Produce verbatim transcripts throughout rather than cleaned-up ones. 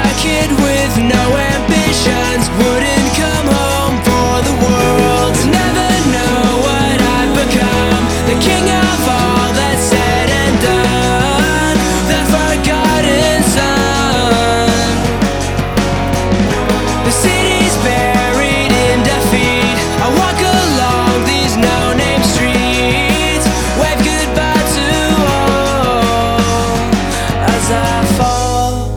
a kid with no ambitions wouldn't come home for the world to never know what I've become. The king of all that's said and done, the forgotten son. The city's buried in defeat. I walk along these no-name streets, wave goodbye to all as I fall.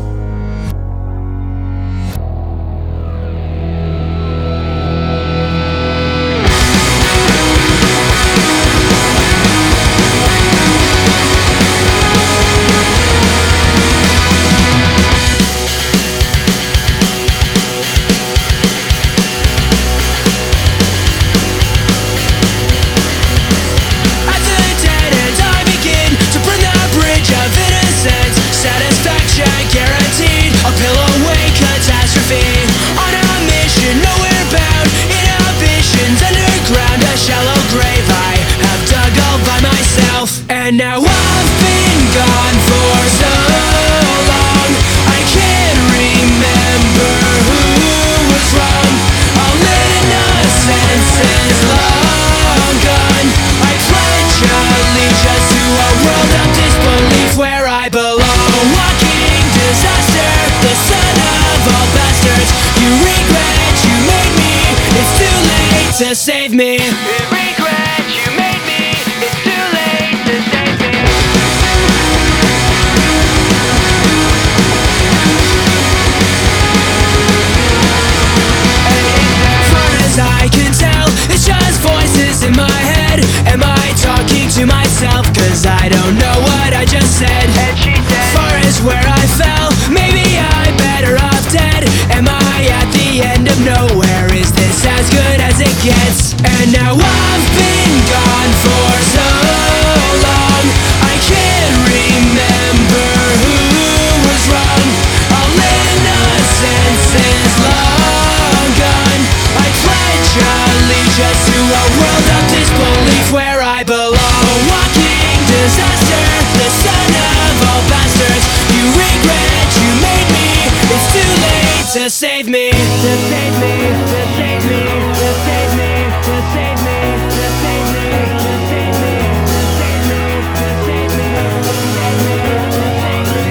And now I've been gone for so long, I can't remember who was wrong. All innocence is long gone. I pledge allegiance to a world of disbelief where I belong. Walking disaster, the son of all bastards. You regret you made me, it's too late to save me. Regret you made me, it's too late to save me. As far as I can tell, it's just voices in my head. Am I talking to myself? Cause I don't know what I just said. And she said, far as where I fell, maybe I'm better off dead. Am I at the end of nowhere? Is this as good as it gets? And now I've been gone for so long, I can't remember who was wrong. All innocence is long gone. I pledge allegiance to a world of disbelief where I belong. Walking disaster, the son of all bastards. You regret you made me, it's too late to save me. To save me, to save me, to save me, to save me, to save me, to save me, to save me, to save me, to save me, to save me,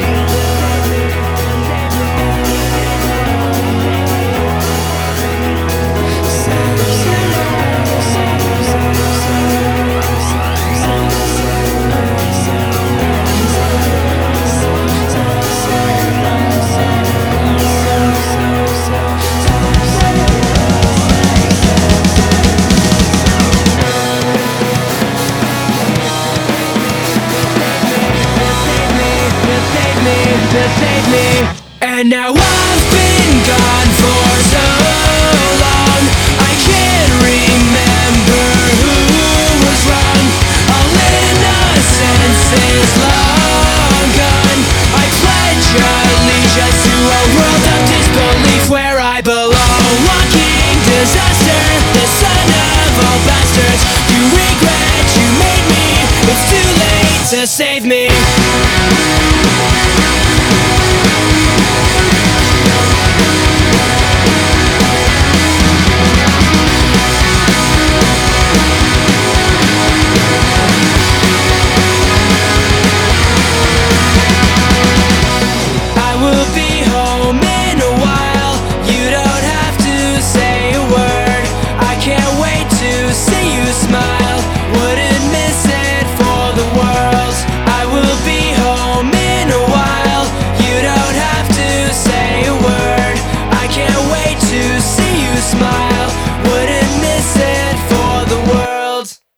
to save me. And now I've been gone for so long, I can't remember who was wrong. All innocence is long gone. I pledge allegiance to a world of disbelief where I belong. Walking disaster, the son of all bastards. You regret you made me, it's too late to save me.